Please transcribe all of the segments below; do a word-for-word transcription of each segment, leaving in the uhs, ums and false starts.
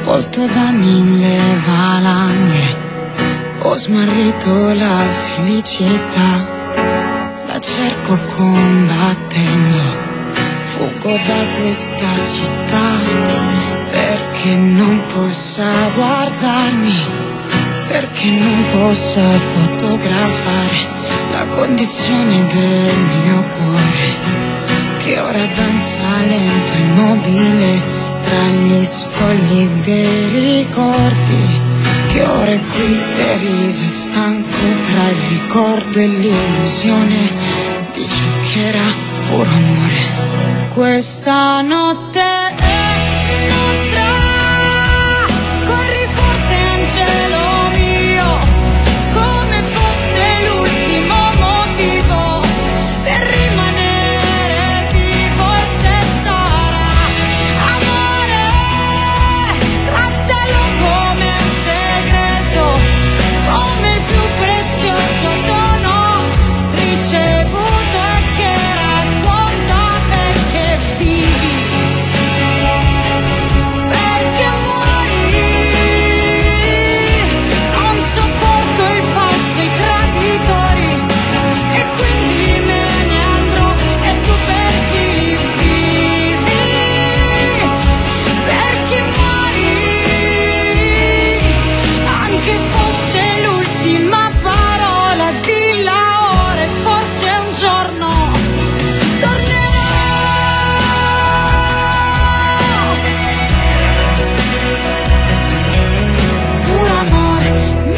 travolto da mille valanghe, ho smarrito la felicità, la cerco combattendo, fuggo da questa città, perché non possa guardarmi, perché non possa fotografare la condizione del mio cuore, che ora danza lento e immobile tra gli scogli dei ricordi, che ora è qui deriso e stanco tra il ricordo e l'illusione di ciò che era puro amore. Questa notte è nostra, corri forte angelo mio, come fosse l'ultimo motivo per rimanere vivo, e se sarà amore, trattalo come un segreto, come il più prezioso dono ricevuto e che racconta perché vivi, perché muori. Non sopporto il falso, i traditori, e quindi me ne andrò. E tu per chi vivi, per chi muori, anche fosse l'ultima parola, dilla ora e forse un giorno tornerò. Puro amore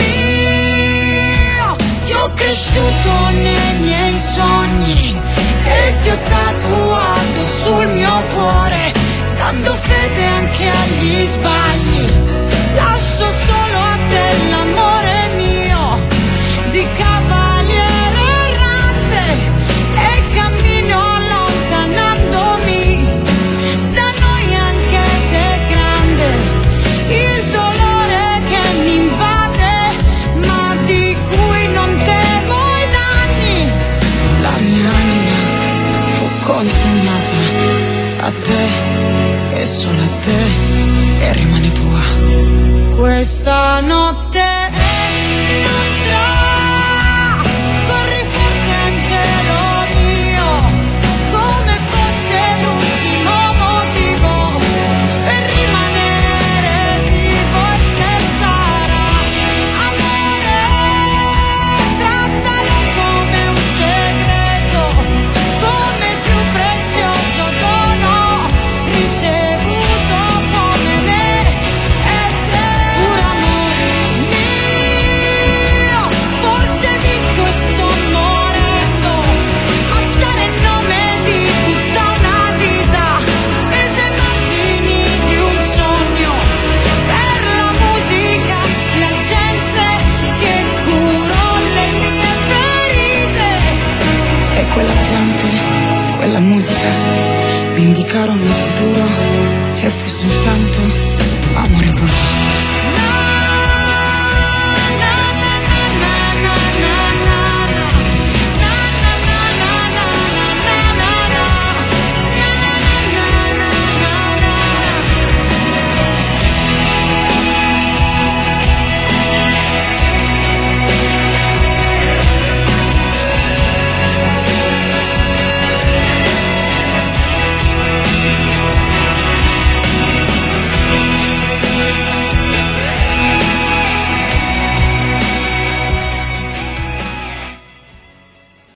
mio, ti ho cresciuto nei miei sogni e ti ho tatuato sul mio cuore, dando fede anche agli sbagli. Lascio solo a te l'amore mio di cavaliere errante e cammino allontanandomi da noi, anche se è grande il dolore che mi invade, ma di cui non temo i danni. La mia anima fu consegnata a te e solo a te, e rimani tua. Questa notte è nostra, corri forte angelo mio, come fosse l'ultimo motivo per rimanere vivo, e se sarà amore, trattalo come un segreto, come il più prezioso dono ricevuto come me e te. Puro amore mio, forse vinto e sto morendo a stare in nome di tutta una vita, spese immagini di un sogno per la musica, la gente che curò le mie ferite. E quella gente, quella musica mi indicarono il futuro, e fu soltanto